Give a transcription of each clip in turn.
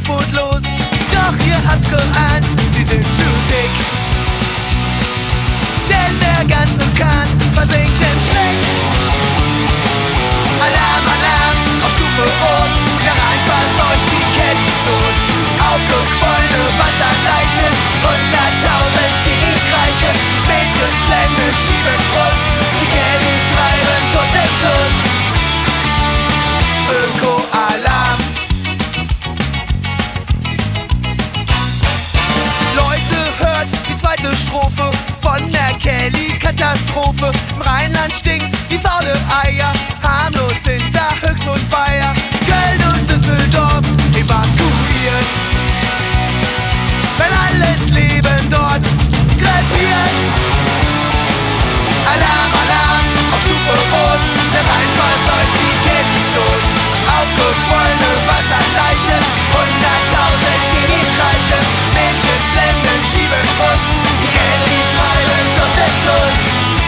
Boot los. Doch ihr habt geahnt, sie sind zu dick. Denn der ganze Kahn versinkt im Schlick. Alarm, Alarm, auf Stufe Rot, der Rhein verseucht, die Kellys tot. Aufgequollene Wasserleichen, 100.000 Teenies kreischen. Mädchen flennen, schieben Frust, die Kellys treiben tot im Fluss. Öko-Alarm. Leute, hört die zweite Strophe von der Kelly-Katastrophe. Im Rheinland stinkt's wie faule Eier, harmlos sind da Höchst und Bayer. Köln und Düsseldorf evakuiert, weil alles Leben dort krepiert. Alarm, Alarm, auf Stufe Rot, der Rhein verseucht, die Kellys tot. Aufgequollene Wasserleichen, 100.000 Teenies kreischen. Mädchen flennen, schieben Frust, die Kellys treiben tot den Fluss.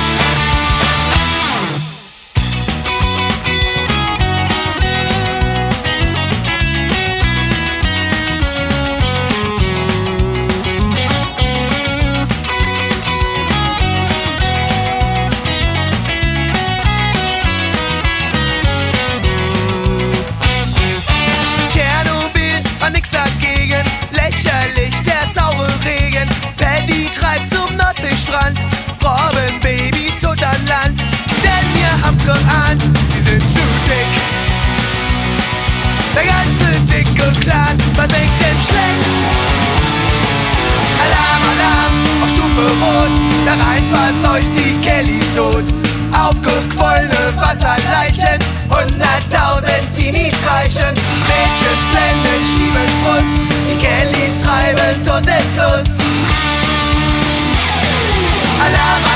Nix dagegen, lächerlich der saure Regen. Paddy treibt zum Nordseestrand, Robbenbabys tot an Land. Denn ihr habt's geahnt, sie sind zu dick. Der ganze dicke Clan versinkt im Schlick. Alarm, Alarm, auf Stufe Rot, der Rhein verseucht, die Kellys tot. Aufgequollene Wasserleichen, 100.000 Teenies kreischen. Mädchen flennen, schieben Frust, die Kellys treiben tot den Fluss. Alarm,